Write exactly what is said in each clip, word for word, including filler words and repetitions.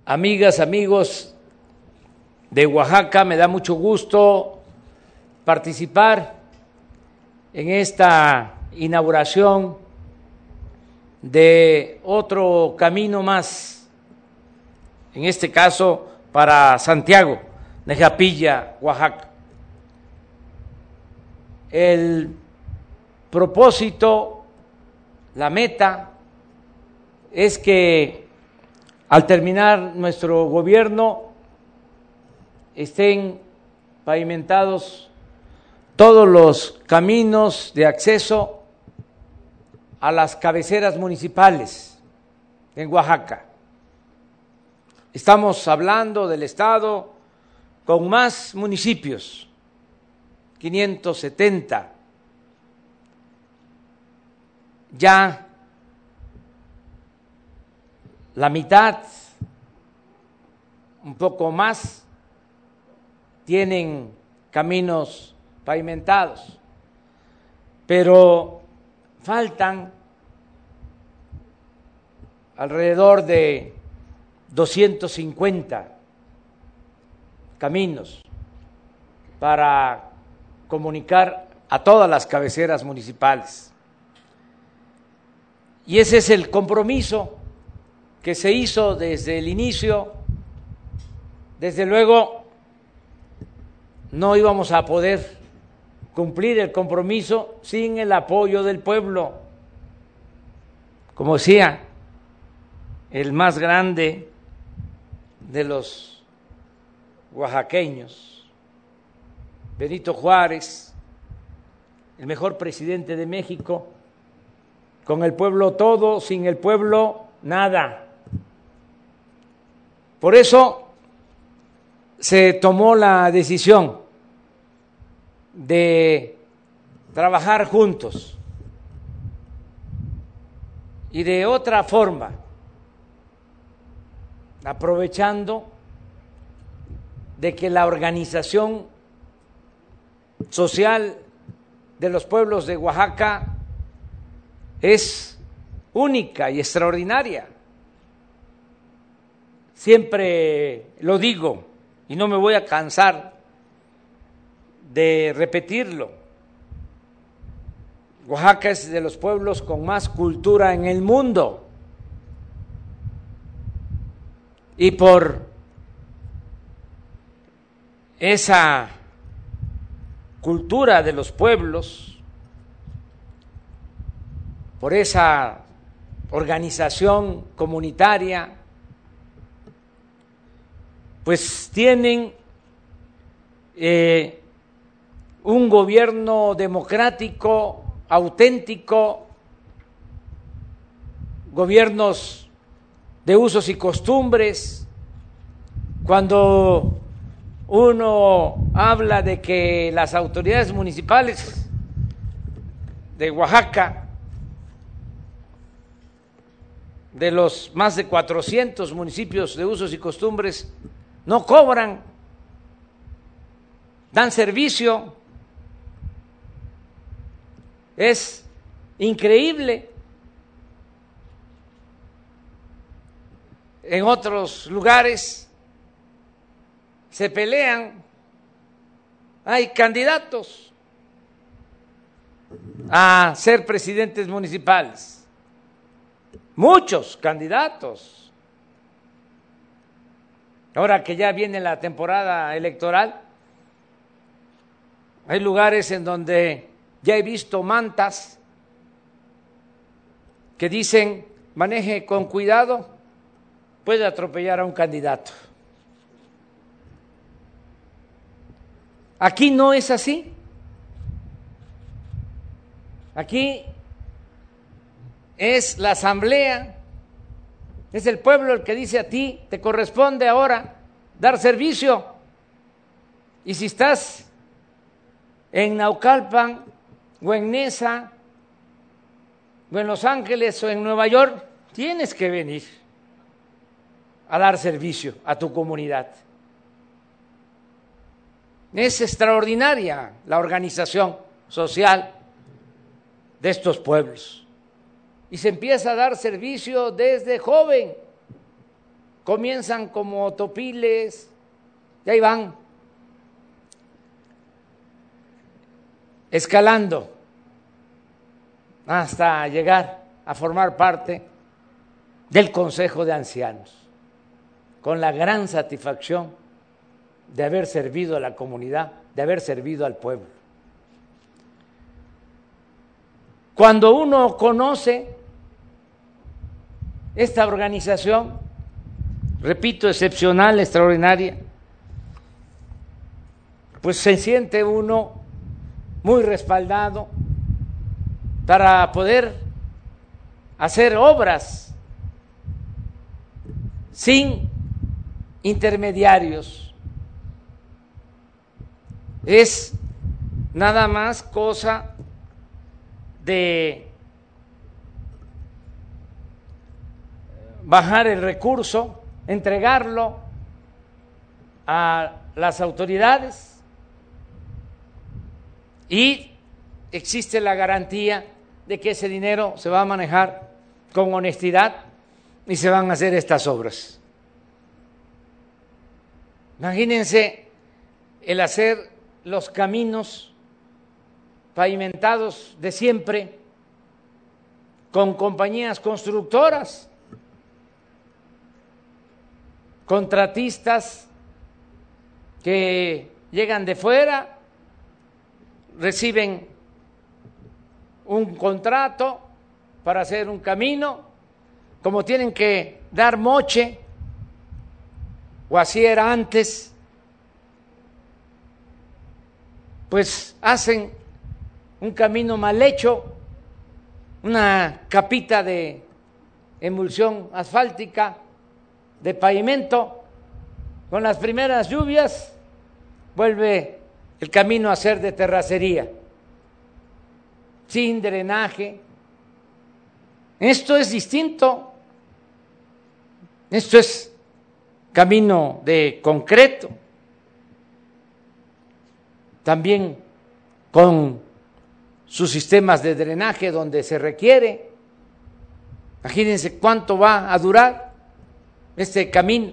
amigas, amigos de Oaxaca, me da mucho gusto participar en esta inauguración de otro camino más, en este caso para Santiago, Nejapilla, Oaxaca. El propósito, la meta, es que al terminar nuestro gobierno estén pavimentados todos los caminos de acceso a las cabeceras municipales en Oaxaca. Estamos hablando del estado con más municipios, quinientos setenta. Ya la mitad, un poco más, tienen caminos pavimentados, pero faltan alrededor de doscientos cincuenta caminos para comunicar a todas las cabeceras municipales. Y ese es el compromiso que se hizo desde el inicio. Desde luego, no íbamos a poder cumplir el compromiso sin el apoyo del pueblo. Como decía el más grande de los oaxaqueños, Benito Juárez, el mejor presidente de México: con el pueblo todo, sin el pueblo nada. Por eso se tomó la decisión de trabajar juntos y de otra forma, aprovechando de que la organización social de los pueblos de Oaxaca es única y extraordinaria. Siempre lo digo y no me voy a cansar de repetirlo: Oaxaca es de los pueblos con más cultura en el mundo, y por esa cultura de los pueblos, por esa organización comunitaria, pues tienen eh, un gobierno democrático, auténtico, gobiernos de usos y costumbres. Cuando uno habla de que las autoridades municipales de Oaxaca, de los más de cuatrocientos municipios de usos y costumbres, no cobran, dan servicio, es increíble. En otros lugares se pelean, hay candidatos a ser presidentes municipales, muchos candidatos. Ahora que ya viene la temporada electoral, hay lugares en donde ya he visto mantas que dicen: maneje con cuidado, puede atropellar a un candidato. Aquí no es así. Aquí es la asamblea, es el pueblo el que dice: a ti te corresponde ahora dar servicio. Y si estás en Naucalpan o en Nesa o en Los Ángeles o en Nueva York, tienes que venir a dar servicio a tu comunidad. Es extraordinaria la organización social de estos pueblos. Y se empieza a dar servicio desde joven. comienzan como topiles y ahí van escalando hasta llegar a formar parte del Consejo de Ancianos, con la gran satisfacción de haber servido a la comunidad, de haber servido al pueblo. Cuando uno conoce esta organización, repito, excepcional, extraordinaria, pues se siente uno muy respaldado para poder hacer obras sin intermediarios. Es nada más cosa de bajar el recurso, entregarlo a las autoridades y existe la garantía de que ese dinero se va a manejar con honestidad y se van a hacer estas obras. Imagínense el hacer los caminos pavimentados de siempre con compañías constructoras, contratistas que llegan de fuera, reciben un contrato para hacer un camino, como tienen que dar moche, o así era antes, pues hacen un camino mal hecho, una capita de emulsión asfáltica, de pavimento, con las primeras lluvias vuelve el camino a ser de terracería, sin drenaje. Esto es distinto, esto es camino de concreto, también con sus sistemas de drenaje donde se requiere. Imagínense cuánto va a durar este camino.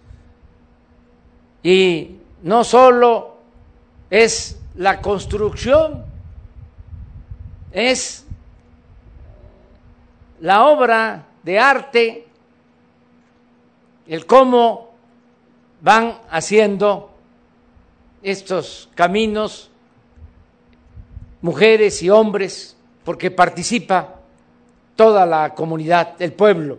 Y no solo es la construcción, es la obra de arte, el cómo van haciendo estos caminos mujeres y hombres, porque participa toda la comunidad, el pueblo.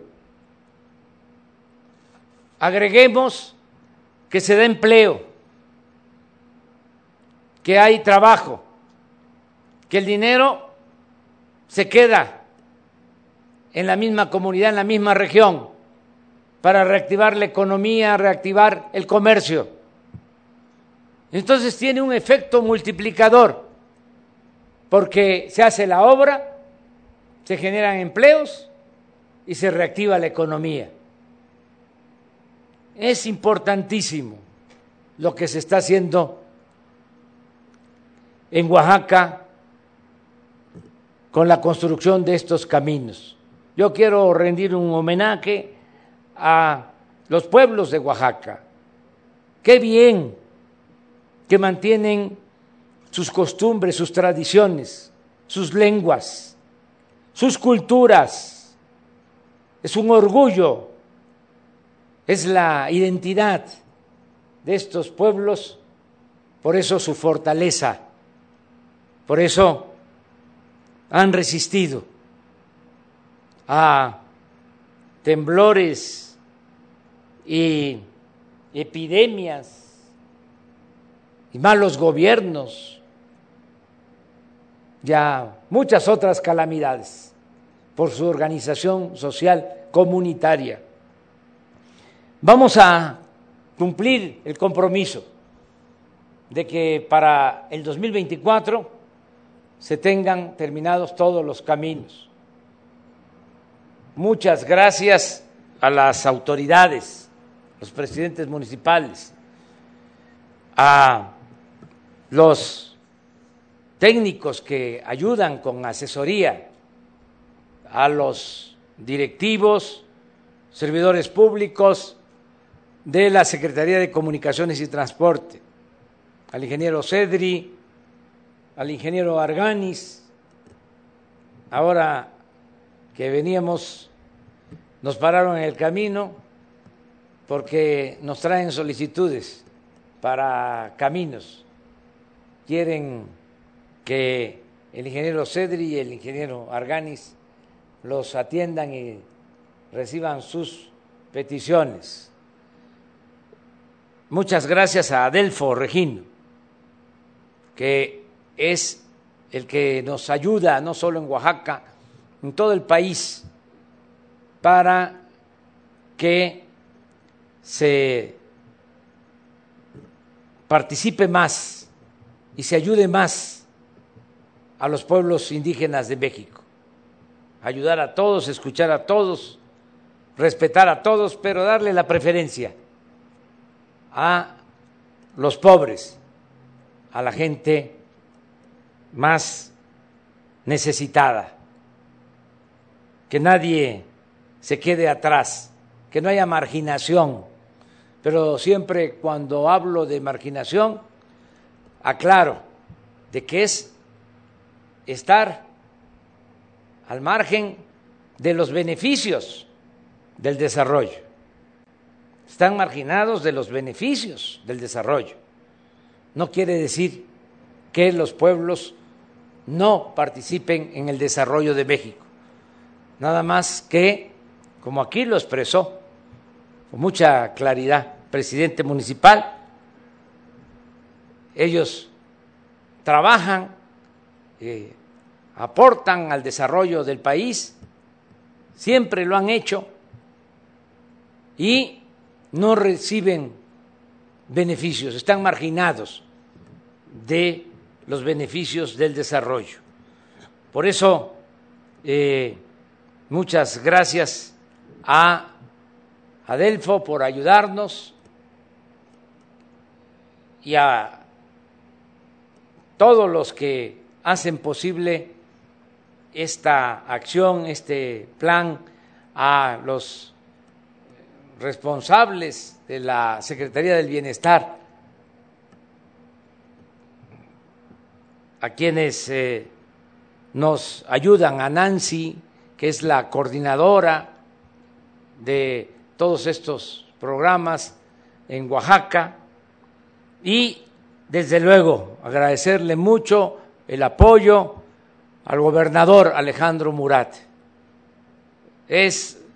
Agreguemos que se da empleo, que hay trabajo, que el dinero se queda en la misma comunidad, en la misma región, para reactivar la economía, reactivar el comercio. Entonces tiene un efecto multiplicador, porque se hace la obra, se generan empleos y se reactiva la economía. Es importantísimo lo que se está haciendo en Oaxaca con la construcción de estos caminos. Yo quiero rendir un homenaje a los pueblos de Oaxaca. Qué bien que mantienen sus costumbres, sus tradiciones, sus lenguas, sus culturas. Es un orgullo, es la identidad de estos pueblos, por eso su fortaleza, por eso han resistido a temblores y epidemias y malos gobiernos y a muchas otras calamidades por su organización social comunitaria. Vamos a cumplir el compromiso de que para el dos mil veinticuatro se tengan terminados todos los caminos. Muchas gracias a las autoridades, los presidentes municipales, a los técnicos que ayudan con asesoría, a los directivos, servidores públicos, de la Secretaría de Comunicaciones y Transporte, al ingeniero Cedri, al ingeniero Arganis. Ahora que veníamos, nos pararon en el camino porque nos traen solicitudes para caminos. Quieren que el ingeniero Cedri y el ingeniero Arganis los atiendan y reciban sus peticiones. Muchas gracias a Adelfo Regino, que es el que nos ayuda no solo en Oaxaca, en todo el país, para que se participe más y se ayude más a los pueblos indígenas de México. Ayudar a todos, escuchar a todos, respetar a todos, pero darle la preferencia a los pobres, a la gente más necesitada, que nadie se quede atrás, que no haya marginación. Pero siempre cuando hablo de marginación, aclaro de que es estar al margen de los beneficios del desarrollo. Están marginados de los beneficios del desarrollo. No quiere decir que los pueblos no participen en el desarrollo de México. Nada más que, como aquí lo expresó con mucha claridad el presidente municipal, ellos trabajan, eh, aportan al desarrollo del país, siempre lo han hecho y no reciben beneficios, están marginados de los beneficios del desarrollo. Por eso, eh, muchas gracias a Adelfo por ayudarnos y a todos los que hacen posible esta acción, este plan, a los responsables de la Secretaría del Bienestar, a quienes eh, nos ayudan, a Nancy, que es la coordinadora de todos estos programas en Oaxaca, y desde luego agradecerle mucho el apoyo al gobernador Alejandro Murat. Es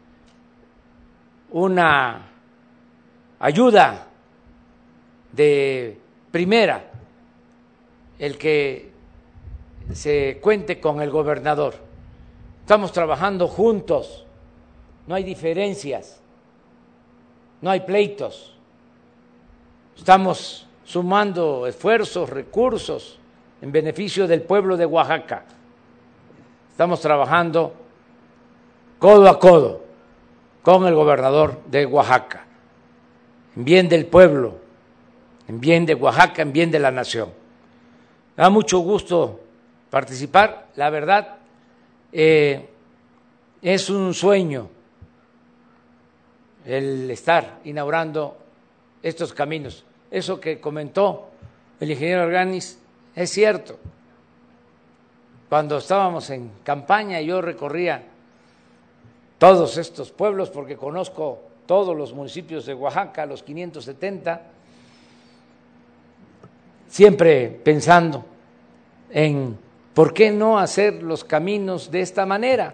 una ayuda de primera el que se cuente con el gobernador. Estamos trabajando juntos, no hay diferencias, no hay pleitos. Estamos sumando esfuerzos, recursos en beneficio del pueblo de Oaxaca. Estamos trabajando codo a codo con el gobernador de Oaxaca, en bien del pueblo, en bien de Oaxaca, en bien de la nación. Me da mucho gusto participar. La verdad, eh, es un sueño el estar inaugurando estos caminos. Eso que comentó el ingeniero Arganis es cierto. Cuando estábamos en campaña, yo recorría todos estos pueblos porque conozco todos los municipios de Oaxaca, los quinientos setenta, siempre pensando en por qué no hacer los caminos de esta manera.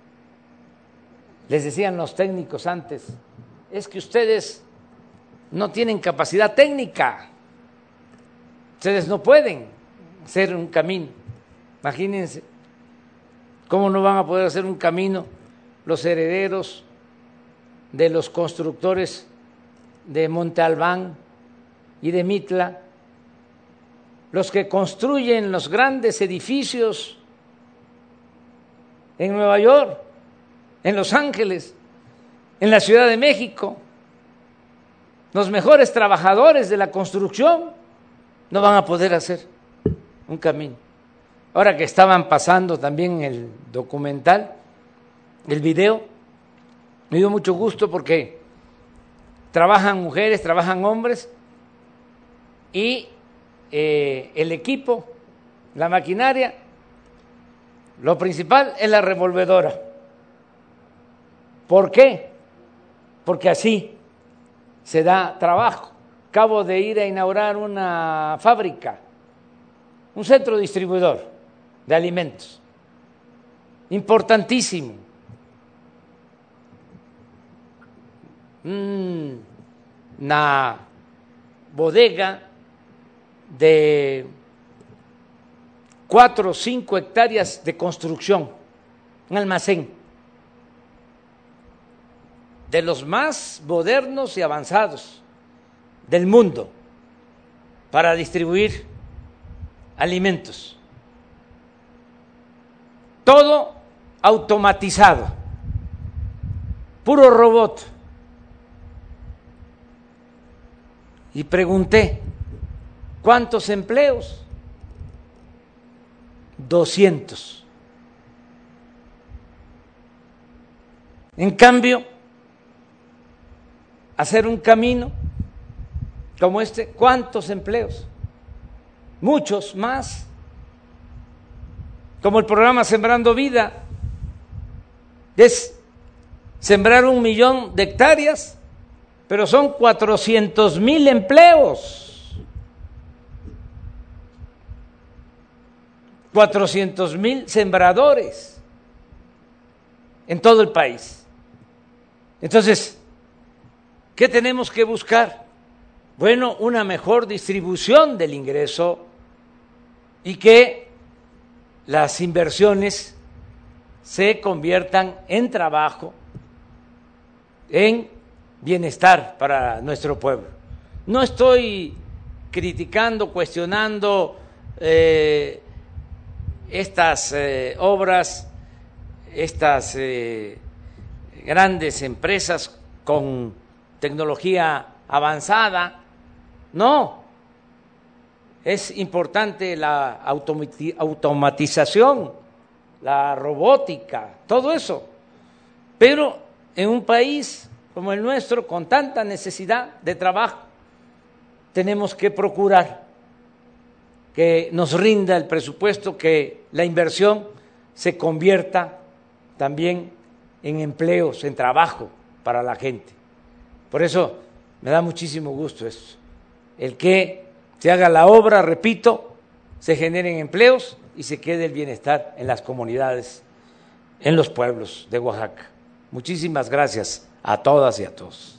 Les decían los técnicos antes, es que ustedes no tienen capacidad técnica, ustedes no pueden hacer un camino. Imagínense cómo no van a poder hacer un camino los herederos de los constructores de Monte Albán y de Mitla, los que construyen los grandes edificios en Nueva York, en Los Ángeles, en la Ciudad de México. Los mejores trabajadores de la construcción no van a poder hacer un camino. Ahora que estaban pasando también el documental, el video, me dio mucho gusto porque trabajan mujeres, trabajan hombres y eh, el equipo, la maquinaria, lo principal es la revolvedora. ¿Por qué? Porque así se da trabajo. Acabo de ir a inaugurar una fábrica, un centro distribuidor de alimentos, importantísimo. Una bodega de cuatro o cinco hectáreas de construcción, un almacén de los más modernos y avanzados del mundo para distribuir alimentos. Todo automatizado, puro robot. Y pregunté, ¿cuántos empleos? doscientos. En cambio, hacer un camino como este, ¿cuántos empleos? Muchos más. Como el programa Sembrando Vida, es sembrar un millón de hectáreas, pero son cuatrocientos mil empleos. cuatrocientos mil sembradores en todo el país. Entonces, ¿qué tenemos que buscar? Bueno, una mejor distribución del ingreso y que las inversiones se conviertan en trabajo, en bienestar para nuestro pueblo. No estoy criticando, cuestionando eh, estas eh, obras, estas eh, grandes empresas con tecnología avanzada. No, es importante la automatización, la robótica, todo eso. Pero en un país como el nuestro, con tanta necesidad de trabajo, tenemos que procurar que nos rinda el presupuesto, que la inversión se convierta también en empleos, en trabajo para la gente. Por eso me da muchísimo gusto esto, el que se haga la obra, repito, se generen empleos y se quede el bienestar en las comunidades, en los pueblos de Oaxaca. Muchísimas gracias a todas y a todos.